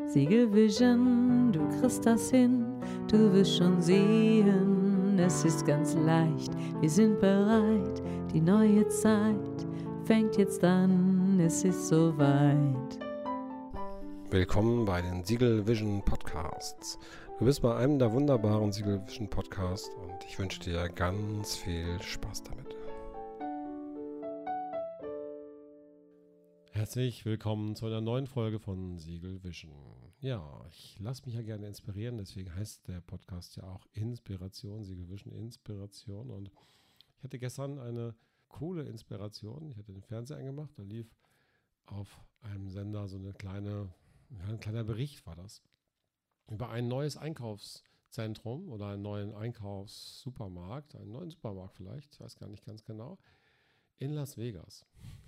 Siegel Vision, du kriegst das hin, du wirst schon sehen, es ist ganz leicht, wir sind bereit, die neue Zeit fängt jetzt an, es ist soweit. Willkommen bei den Siegel Vision Podcasts. Du bist bei einem der wunderbaren Siegel Vision Podcasts und ich wünsche dir ganz viel Spaß damit. Herzlich willkommen zu einer neuen Folge von Siegel Vision. Ja, ich lasse mich ja gerne inspirieren, deswegen heißt der Podcast ja auch Inspiration, Siegel Vision Inspiration. Und ich hatte gestern eine coole Inspiration. Ich hatte den Fernseher angemacht, da lief auf einem Sender so ein kleiner Bericht war das, über ein neues Einkaufszentrum oder einen neuen Einkaufssupermarkt, einen neuen Supermarkt vielleicht, ich weiß gar nicht ganz genau, in Las Vegas.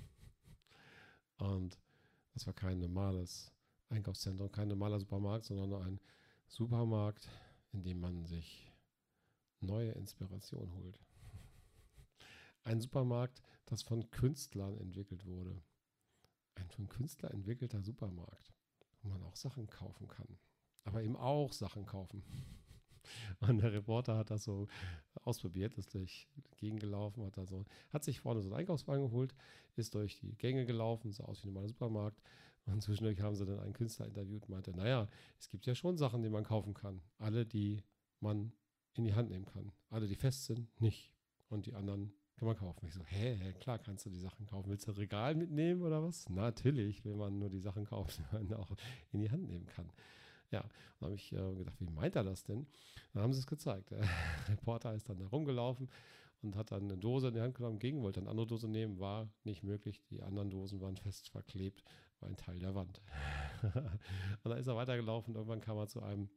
Und das war kein normales Einkaufszentrum, kein normaler Supermarkt, sondern ein Supermarkt, in dem man sich neue Inspiration holt. Ein Supermarkt, das von Künstlern entwickelt wurde. Ein von Künstlern entwickelter Supermarkt, wo man auch Sachen kaufen kann. Aber eben auch Sachen kaufen. Und der Reporter hat das so ausprobiert, ist durch die Gegend gelaufen, hat sich vorne so einen Einkaufswagen geholt, ist durch die Gänge gelaufen, sah aus wie ein normaler Supermarkt. Und zwischendurch haben sie dann einen Künstler interviewt und meinte, naja, es gibt ja schon Sachen, die man kaufen kann. Alle, die man in die Hand nehmen kann. Alle, die fest sind, nicht. Und die anderen kann man kaufen. Ich so, klar kannst du die Sachen kaufen. Willst du ein Regal mitnehmen oder was? Natürlich will man nur die Sachen kaufen, die man auch in die Hand nehmen kann. Ja, dann habe ich gedacht, wie meint er das denn? Dann haben sie es gezeigt. Der Reporter ist dann da rumgelaufen und hat dann eine Dose in die Hand genommen, wollte eine andere Dose nehmen, war nicht möglich. Die anderen Dosen waren fest verklebt, war ein Teil der Wand. Und dann ist er weitergelaufen und irgendwann kam er zu einem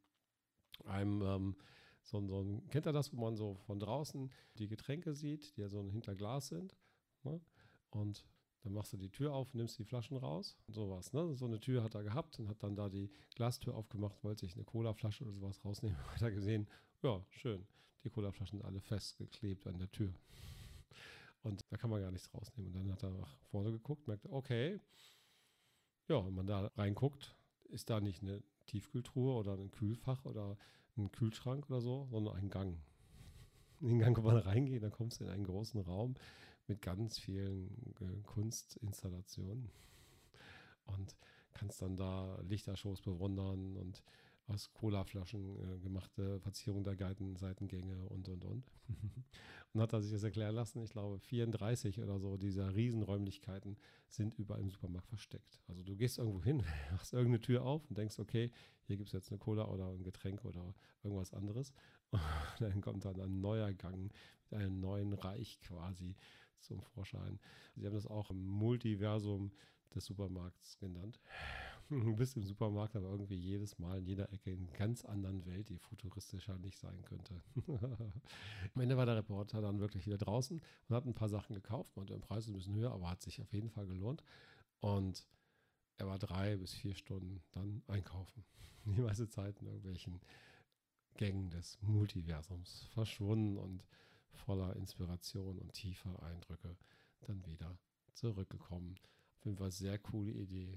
kennt ihr das, wo man so von draußen die Getränke sieht, die ja so hinter Glas sind, ne? Und dann machst du die Tür auf, nimmst die Flaschen raus und sowas. Ne? So eine Tür hat er gehabt und hat dann da die Glastür aufgemacht, wollte sich eine Colaflasche oder sowas rausnehmen. Hat er gesehen, ja, schön, die Colaflaschen sind alle festgeklebt an der Tür. Und da kann man gar nichts rausnehmen. Und dann hat er nach vorne geguckt, merkte, okay, ja, wenn man da reinguckt, ist da nicht eine Tiefkühltruhe oder ein Kühlfach oder ein Kühlschrank oder so, sondern ein Gang. In den Gang kann man reingehen, dann kommst du in einen großen Raum mit ganz vielen Kunstinstallationen und kannst dann da Lichtershows bewundern und aus Colaflaschen gemachte Verzierung der Seitengänge und. Und hat er sich das erklären lassen, ich glaube 34 oder so dieser Riesenräumlichkeiten sind überall im Supermarkt versteckt. Also du gehst irgendwo hin, machst irgendeine Tür auf und denkst, okay, hier gibt es jetzt eine Cola oder ein Getränk oder irgendwas anderes. Und dann kommt dann ein neuer Gang mit einem neuen Reich quasi zum Vorschein. Sie haben das auch im Multiversum des Supermarkts genannt. Du bist im Supermarkt, aber irgendwie jedes Mal in jeder Ecke in einer ganz anderen Welt, die futuristischer nicht sein könnte. Am Ende war der Reporter dann wirklich wieder draußen und hat ein paar Sachen gekauft. Der Preis ist ein bisschen höher, aber hat sich auf jeden Fall gelohnt. Und er war 3 bis 4 Stunden dann einkaufen. Die meiste Zeit in irgendwelchen Gängen des Multiversums verschwunden und voller Inspiration und tiefer Eindrücke dann wieder zurückgekommen. Auf jeden Fall sehr coole Idee.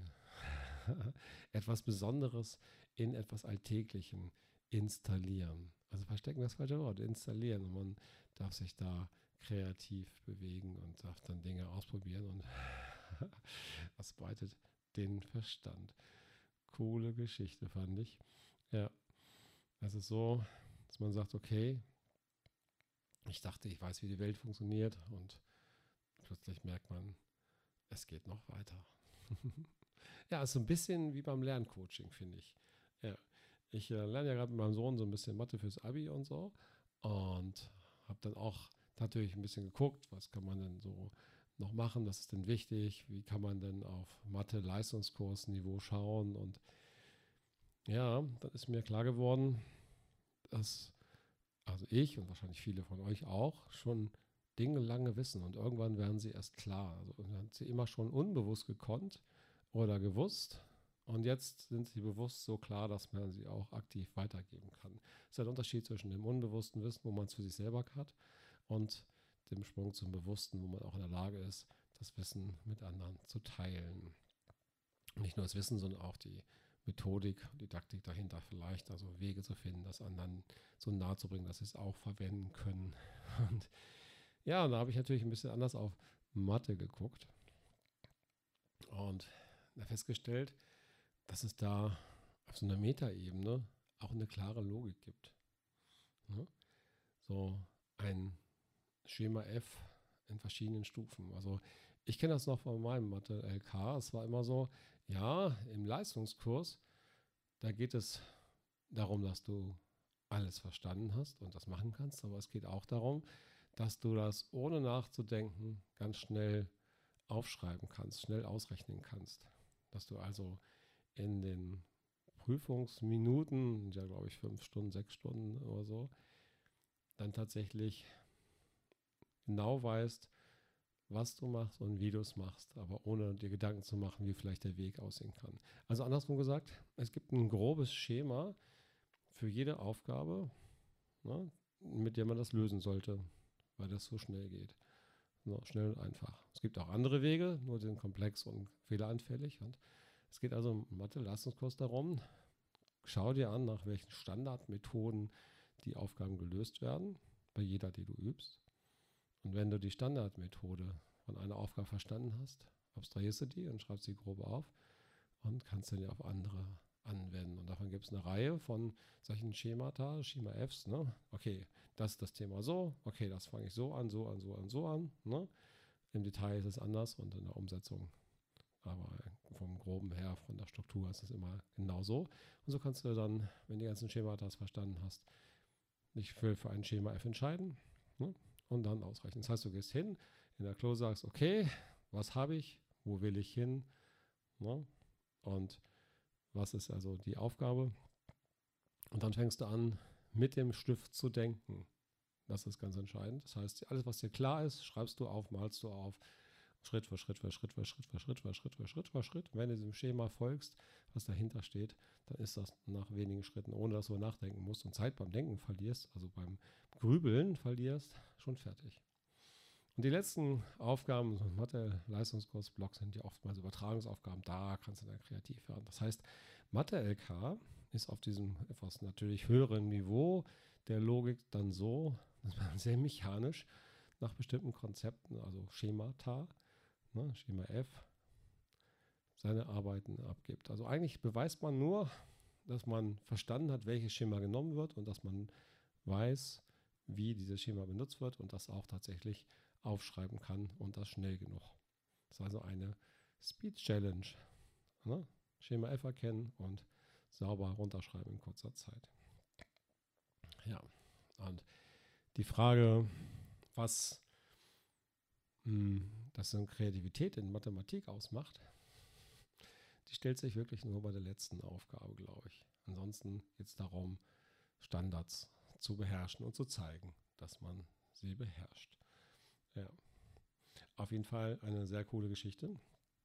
Etwas Besonderes in etwas Alltäglichem installieren. Also verstecken das falsche Wort, installieren. Und man darf sich da kreativ bewegen und darf dann Dinge ausprobieren und das weitet den Verstand. Coole Geschichte, fand ich. Ja, es ist so, dass man sagt, okay, ich dachte, ich weiß, wie die Welt funktioniert und plötzlich merkt man, es geht noch weiter. Ja, ist so ein bisschen wie beim Lerncoaching, finde ich. Ja, ich lerne ja gerade mit meinem Sohn so ein bisschen Mathe fürs Abi und so und habe dann auch natürlich ein bisschen geguckt, was kann man denn so noch machen, was ist denn wichtig, wie kann man denn auf Mathe-Leistungskursniveau schauen und ja, dann ist mir klar geworden, dass also ich und wahrscheinlich viele von euch auch schon Dinge lange wissen und irgendwann werden sie erst klar. Also dann haben sie immer schon unbewusst gekonnt oder gewusst und jetzt sind sie bewusst so klar, dass man sie auch aktiv weitergeben kann. Das ist der Unterschied zwischen dem unbewussten Wissen, wo man es für sich selber hat, und dem Sprung zum Bewussten, wo man auch in der Lage ist, das Wissen mit anderen zu teilen. Nicht nur das Wissen, sondern auch die Methodik, Didaktik dahinter vielleicht, also Wege zu finden, das anderen so nahe zu bringen, dass sie es auch verwenden können. Und ja, da habe ich natürlich ein bisschen anders auf Mathe geguckt und festgestellt, dass es da auf so einer Metaebene auch eine klare Logik gibt. Ne? So ein Schema F in verschiedenen Stufen. Also ich kenne das noch von meinem Mathe-LK. Es war immer so, ja, im Leistungskurs, da geht es darum, dass du alles verstanden hast und das machen kannst, aber es geht auch darum, dass du das ohne nachzudenken ganz schnell aufschreiben kannst, schnell ausrechnen kannst. Dass du also in den Prüfungsminuten, ja glaube ich 5 Stunden, 6 Stunden oder so, dann tatsächlich genau weißt, was du machst und wie du es machst, aber ohne dir Gedanken zu machen, wie vielleicht der Weg aussehen kann. Also andersrum gesagt, es gibt ein grobes Schema für jede Aufgabe, ne, mit der man das lösen sollte, weil das so schnell geht. So, schnell und einfach. Es gibt auch andere Wege, nur sind komplex und fehleranfällig. Und es geht also im Mathe-Leistungskurs darum, schau dir an, nach welchen Standardmethoden die Aufgaben gelöst werden, bei jeder, die du übst. Und wenn du die Standardmethode von einer Aufgabe verstanden hast, abstrahierst du die und schreibst sie grob auf und kannst dann ja auf andere anwenden. Und davon gibt es eine Reihe von solchen Schemata, Schema Fs. Ne? Okay, das ist das Thema so. Okay, das fange ich so an, so an, so an, so an. Ne? Im Detail ist es anders und in der Umsetzung, aber vom Groben her, von der Struktur ist es immer genau so. Und so kannst du dann, wenn du die ganzen Schemata verstanden hast, dich für ein Schema F entscheiden, ne? Und dann ausrechnen. Das heißt, du gehst hin, in der Klo sagst, okay, was habe ich, wo will ich hin, ne? Und was ist also die Aufgabe? Und dann fängst du an, mit dem Stift zu denken. Das ist ganz entscheidend. Das heißt, alles, was dir klar ist, schreibst du auf, malst du auf, Schritt für Schritt für Schritt für Schritt für Schritt für Schritt für Schritt für Schritt. Wenn du diesem Schema folgst, was dahinter steht, dann ist das nach wenigen Schritten, ohne dass du nachdenken musst und Zeit beim Denken verlierst, also beim Grübeln verlierst, schon fertig. Und die letzten Aufgaben, so Mathe-Leistungskurs-Block, sind ja oftmals Übertragungsaufgaben. Da kannst du dann kreativ werden. Das heißt, Mathe-LK ist auf diesem etwas natürlich höheren Niveau der Logik dann so, dass man sehr mechanisch nach bestimmten Konzepten, also Schemata, ne, Schema F, seine Arbeiten abgibt. Also eigentlich beweist man nur, dass man verstanden hat, welches Schema genommen wird und dass man weiß, wie dieses Schema benutzt wird und das auch tatsächlich aufschreiben kann und das schnell genug. Das ist also eine Speed Challenge. Ne? Schema F erkennen und sauber runterschreiben in kurzer Zeit. Ja, und die Frage, was das so eine Kreativität in Mathematik ausmacht, die stellt sich wirklich nur bei der letzten Aufgabe, glaube ich. Ansonsten geht es darum, Standards zu beherrschen und zu zeigen, dass man sie beherrscht. Ja, auf jeden Fall eine sehr coole Geschichte.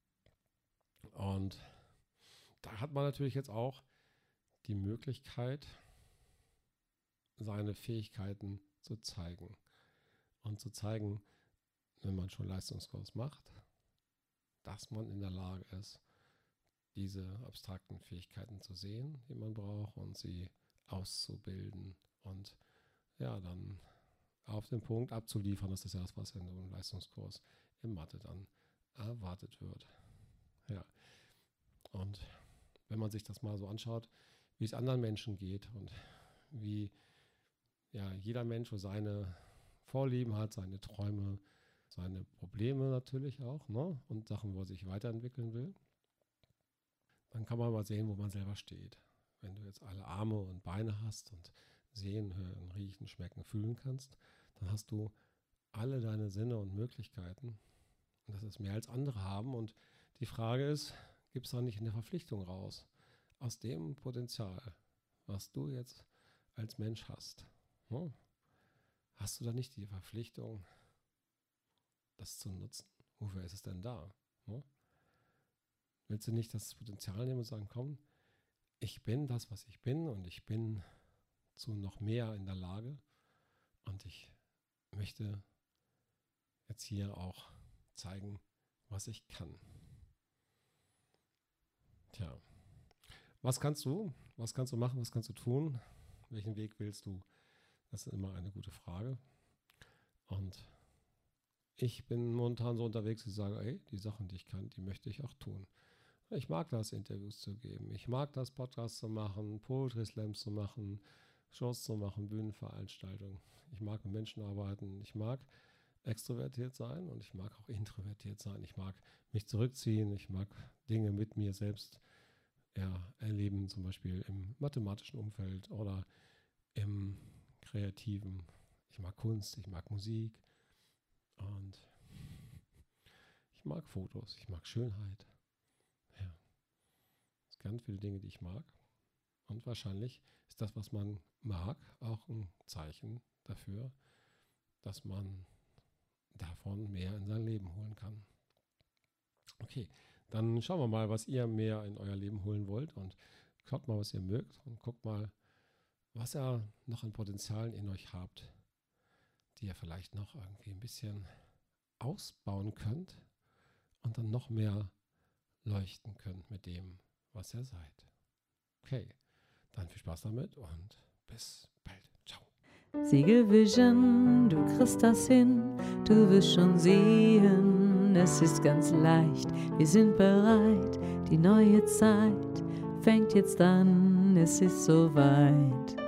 Und da hat man natürlich jetzt auch die Möglichkeit, seine Fähigkeiten zu zeigen. Und zu zeigen, wenn man schon Leistungskurs macht, dass man in der Lage ist, diese abstrakten Fähigkeiten zu sehen, die man braucht und sie auszubilden und ja, dann auf den Punkt abzuliefern. Das ist ja das, was in so einem Leistungskurs im Mathe dann erwartet wird. Ja, und wenn man sich das mal so anschaut, wie es anderen Menschen geht und wie ja, jeder Mensch so seine Vorlieben hat, seine Träume, seine Probleme natürlich auch, ne? Und Sachen, wo er sich weiterentwickeln will, dann kann man mal sehen, wo man selber steht. Wenn du jetzt alle Arme und Beine hast und sehen, hören, riechen, schmecken, fühlen kannst, dann hast du alle deine Sinne und Möglichkeiten. Und das ist mehr als andere haben. Und die Frage ist, gibt es da nicht eine Verpflichtung raus aus dem Potenzial, was du jetzt als Mensch hast? Ne? Hast du da nicht die Verpflichtung, das zu nutzen? Wofür ist es denn da? Ne? Willst du nicht das Potenzial nehmen und sagen, komm, ich bin das, was ich bin und ich bin zu noch mehr in der Lage und ich möchte jetzt hier auch zeigen, was ich kann. Tja, Was kannst du? Was kannst du machen? Was kannst du tun? Welchen Weg willst du? Das ist immer eine gute Frage. Und ich bin momentan so unterwegs, dass ich sage, ey, die Sachen, die ich kann, die möchte ich auch tun. Ich mag das, Interviews zu geben. Ich mag das, Podcasts zu machen, Poetry Slams zu machen, Shows zu machen, Bühnenveranstaltungen. Ich mag mit Menschen arbeiten. Ich mag extrovertiert sein und ich mag auch introvertiert sein. Ich mag mich zurückziehen. Ich mag Dinge mit mir selbst erleben, zum Beispiel im mathematischen Umfeld oder im kreativen. Ich mag Kunst, ich mag Musik und ich mag Fotos, ich mag Schönheit. Ja, es gibt ganz viele Dinge, die ich mag. Und wahrscheinlich ist das, was man mag, auch ein Zeichen dafür, dass man davon mehr in sein Leben holen kann. Okay, dann schauen wir mal, was ihr mehr in euer Leben holen wollt und schaut mal, was ihr mögt und guckt mal, was ihr noch an Potenzialen in euch habt, die ihr vielleicht noch irgendwie ein bisschen ausbauen könnt und dann noch mehr leuchten könnt mit dem, was ihr seid. Okay, dann viel Spaß damit und bis bald. Ciao. Siegel Vision, du kriegst das hin, du wirst schon sehen, es ist ganz leicht, wir sind bereit, die neue Zeit fängt jetzt an, es ist soweit.